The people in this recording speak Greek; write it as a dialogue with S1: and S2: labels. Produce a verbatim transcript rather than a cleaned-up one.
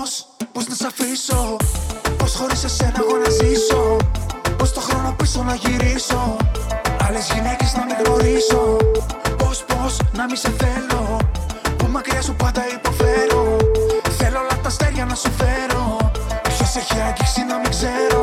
S1: Πώς, πώς να σ' αφήσω, πώς χωρίς εσένα εγώ να ζήσω, πώς το χρόνο πίσω να γυρίσω, άλλες γυναίκες να μην γνωρίσω. Πώς, πώς να μη σε θέλω, που μακριά σου πάντα υποφέρω. Θέλω όλα τα αστέρια να σου φέρω, ποιος έχει αγγίξει να μην ξέρω.